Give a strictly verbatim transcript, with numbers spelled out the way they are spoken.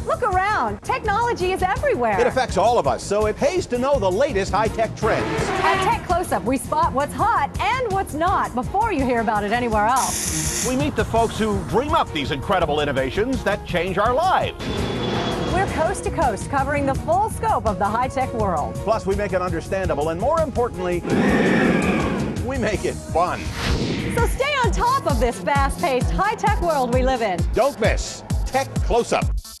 Look around. Technology is everywhere. It affects all of us, so it pays to know the latest high-tech trends. At Tech Close-Up, we spot what's hot and what's not before you hear about it anywhere else. We meet the folks who dream up these incredible innovations that change our lives. We're coast to coast, covering the full scope of the high-tech world. Plus, we make it understandable, and more importantly, we make it fun. So stay on top of this fast-paced, high-tech world we live in. Don't miss Tech Close-Up.